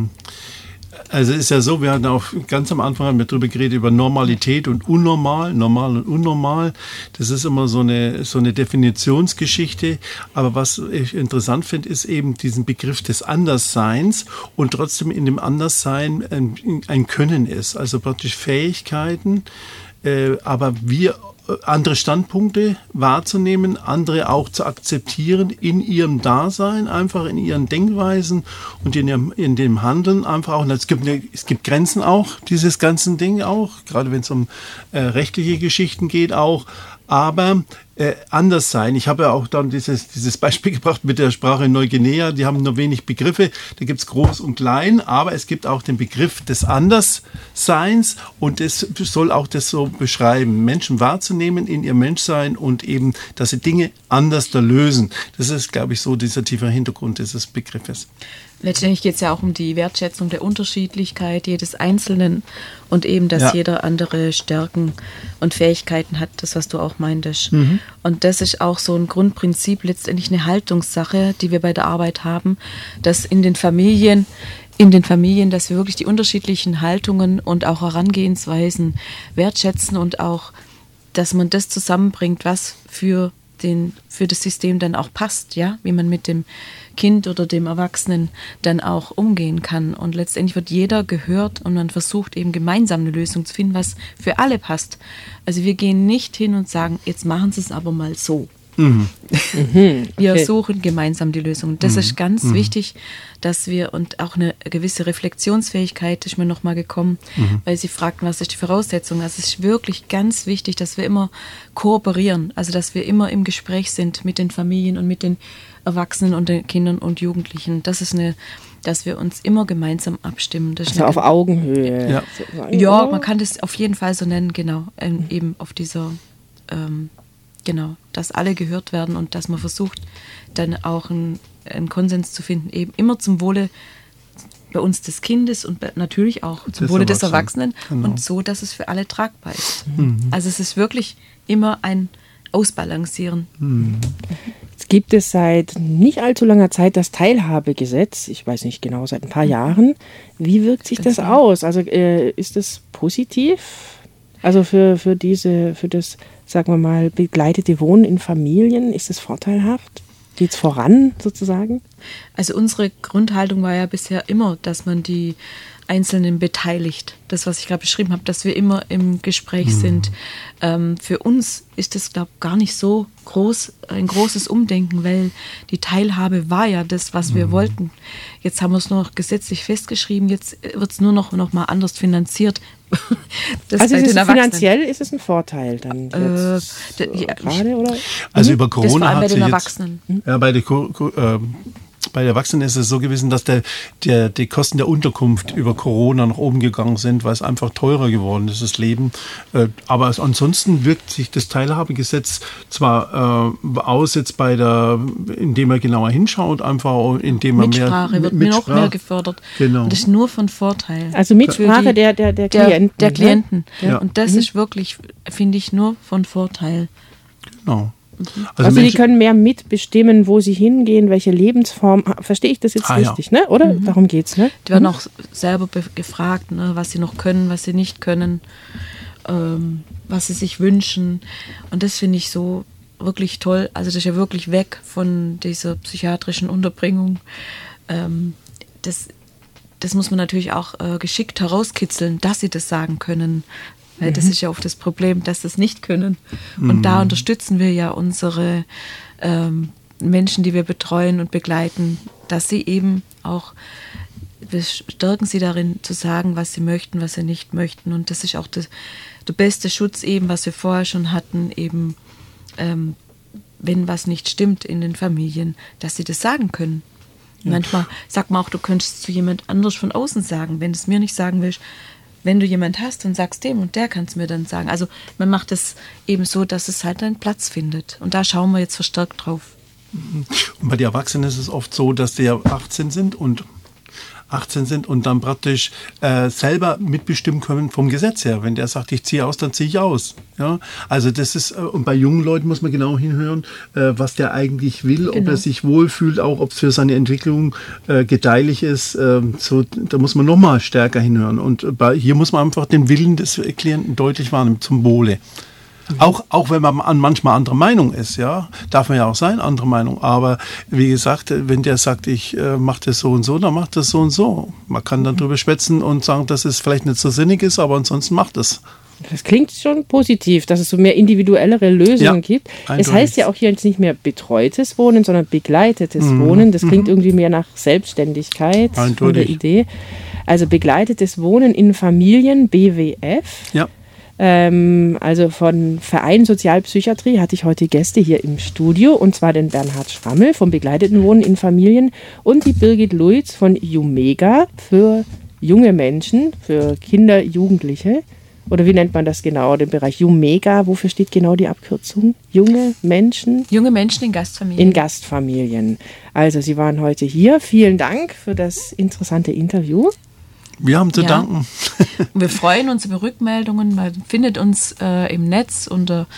Also ist ja so, wir hatten auch ganz am Anfang darüber geredet, über Normalität und Unnormal, normal und unnormal. Das ist immer so eine Definitionsgeschichte. Aber was ich interessant finde, ist eben diesen Begriff des Andersseins und trotzdem in dem Anderssein ein Können ist. Also praktisch Fähigkeiten, aber wir andere Standpunkte wahrzunehmen, andere auch zu akzeptieren in ihrem Dasein, einfach in ihren Denkweisen und in dem Handeln einfach auch. Und es gibt Grenzen auch, dieses ganzen Ding auch, gerade wenn es um rechtliche Geschichten geht auch. Aber anders sein. Ich habe ja auch dann dieses Beispiel gebracht mit der Sprache Neuguinea. Die haben nur wenig Begriffe. Da gibt es Groß und Klein, aber es gibt auch den Begriff des Andersseins und es soll auch das so beschreiben, Menschen wahrzunehmen in ihr Menschsein und eben, dass sie Dinge anders da lösen. Das ist, glaube ich, so dieser tiefe Hintergrund dieses Begriffes. Letztendlich geht es ja auch um die Wertschätzung der Unterschiedlichkeit jedes Einzelnen und eben, dass jeder andere Stärken und Fähigkeiten hat, das, was du auch meintest. Und das ist auch so ein Grundprinzip, letztendlich eine Haltungssache, die wir bei der Arbeit haben, dass in den Familien, dass wir wirklich die unterschiedlichen Haltungen und auch Herangehensweisen wertschätzen und auch, dass man das zusammenbringt, was für das System dann auch passt, ja, wie man mit dem Kind oder dem Erwachsenen dann auch umgehen kann. Und letztendlich wird jeder gehört und man versucht eben gemeinsam eine Lösung zu finden, was für alle passt. Also wir gehen nicht hin und sagen, jetzt machen Sie es aber mal so. Wir suchen gemeinsam die Lösung. Und das ist ganz wichtig, dass wir, und auch eine gewisse Reflexionsfähigkeit ist mir nochmal gekommen, weil Sie fragten, was ist die Voraussetzung? Also es ist wirklich ganz wichtig, dass wir immer kooperieren, also dass wir immer im Gespräch sind mit den Familien und mit den Erwachsenen und den Kindern und Jugendlichen. Das ist dass wir uns immer gemeinsam abstimmen. Das also auf Augenhöhe. Ja, man kann das auf jeden Fall so nennen, genau, eben auf dieser genau, dass alle gehört werden und dass man versucht, dann auch einen Konsens zu finden, eben immer zum Wohle bei uns des Kindes und natürlich auch zum Wohle des Erwachsenen und so, dass es für alle tragbar ist. Also es ist wirklich immer ein Ausbalancieren. Jetzt gibt es seit nicht allzu langer Zeit das Teilhabegesetz, ich weiß nicht genau, seit ein paar Jahren. Wie wirkt sich das aus? Also ist das positiv? Also für das, sagen wir mal, begleitete Wohnen in Familien, ist das vorteilhaft? Geht es voran sozusagen? Also unsere Grundhaltung war ja bisher immer, dass man die Einzelnen beteiligt. Das, was ich gerade beschrieben habe, dass wir immer im Gespräch sind. Für uns ist das, glaube ich, gar nicht so ein großes Umdenken, weil die Teilhabe war ja das, was wir wollten. Jetzt haben wir es nur noch gesetzlich festgeschrieben, jetzt wird es nur noch mal anders finanziert. Also finanziell ist es ein Vorteil dann jetzt, gerade, oder? Also über Corona hat bei den sich Erwachsenen. Ja, bei den Erwachsenen ist es so gewesen, dass die Kosten der Unterkunft über Corona nach oben gegangen sind, weil es einfach teurer geworden ist, das Leben. Aber ansonsten wirkt sich das Teilhabegesetz zwar aus, jetzt indem man genauer hinschaut, einfach indem man Mitsprache wird noch mehr gefördert. Genau. Und das ist nur von Vorteil. Also Mitsprache der Klienten. Der Klienten. Ja. Und das ist wirklich, finde ich, nur von Vorteil. Genau. Also die können mehr mitbestimmen, wo sie hingehen, welche Lebensform. Verstehe ich das jetzt richtig, ne? Oder? Darum geht's, ne? Die werden auch selber gefragt, ne? Was sie noch können, was sie nicht können, was sie sich wünschen. Und das finde ich so wirklich toll. Also das ist ja wirklich weg von dieser psychiatrischen Unterbringung. Das muss man natürlich auch geschickt herauskitzeln, dass sie das sagen können. Weil das ist ja oft das Problem, dass sie es nicht können. Und da unterstützen wir ja unsere Menschen, die wir betreuen und begleiten, dass sie eben auch, wir stärken sie darin zu sagen, was sie möchten, was sie nicht möchten. Und das ist auch der beste Schutz eben, was wir vorher schon hatten, eben wenn was nicht stimmt in den Familien, dass sie das sagen können. Ja. Manchmal sagt man auch, du könntest zu jemand anderes von außen sagen, wenn du es mir nicht sagen willst. Wenn du jemand hast, dann sagst dem und der kann es mir dann sagen. Also man macht es eben so, dass es halt einen Platz findet. Und da schauen wir jetzt verstärkt drauf. Und bei den Erwachsenen ist es oft so, dass die ja 18 sind und dann praktisch selber mitbestimmen können vom Gesetz her. Wenn der sagt, ich ziehe aus, dann ziehe ich aus. Ja? Also das ist, und bei jungen Leuten muss man genau hinhören, was der eigentlich will, genau. Ob er sich wohlfühlt, auch ob es für seine Entwicklung gedeihlich ist. Da muss man nochmal stärker hinhören. Und hier muss man einfach den Willen des Klienten deutlich wahrnehmen, zum Wohle. Auch wenn man manchmal anderer Meinung ist, ja, darf man ja auch sein, andere Meinung. Aber wie gesagt, wenn der sagt, ich mache das so und so, dann macht das so und so. Man kann dann drüber schwätzen und sagen, dass es vielleicht nicht so sinnig ist, aber ansonsten macht es. Das klingt schon positiv, dass es so mehr individuellere Lösungen gibt. Eindeutig. Es heißt ja auch hier jetzt nicht mehr betreutes Wohnen, sondern begleitetes Wohnen. Das klingt irgendwie mehr nach Selbstständigkeit von der Idee. Also begleitetes Wohnen in Familien, BWF. Ja. Also von Verein Sozialpsychiatrie hatte ich heute Gäste hier im Studio, und zwar den Bernhard Schrammel vom begleiteten Wohnen in Familien und die Birgit Luiz von Jumega für junge Menschen, für Kinder, Jugendliche. Oder wie nennt man das genau, den Bereich Jumega? Wofür steht genau die Abkürzung? Junge Menschen? Junge Menschen in Gastfamilien. In Gastfamilien. Also Sie waren heute hier. Vielen Dank für das interessante Interview. Wir haben zu danken. Wir freuen uns über Rückmeldungen. Man findet uns im Netz unter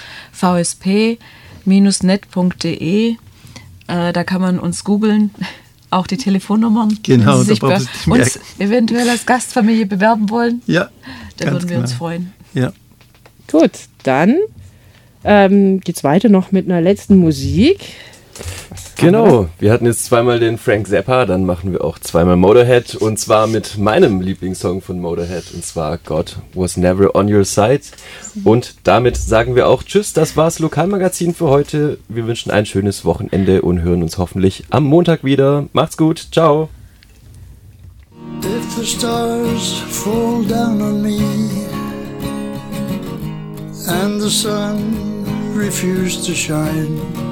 vsp-net.de. Da kann man uns googeln, auch die Telefonnummern. Genau, wenn Sie sich bei uns eventuell als Gastfamilie bewerben wollen. Ja, da würden wir uns freuen. Ja. Gut, dann geht's weiter noch mit einer letzten Musik. Genau, wir hatten jetzt zweimal den Frank Zappa, dann machen wir auch zweimal Motorhead, und zwar mit meinem Lieblingssong von Motorhead, und zwar God Was Never On Your Side. Und damit sagen wir auch Tschüss, das war's Lokalmagazin für heute. Wir wünschen ein schönes Wochenende und hören uns hoffentlich am Montag wieder. Macht's gut, ciao. If the stars fall down on me and the sun refused to shine,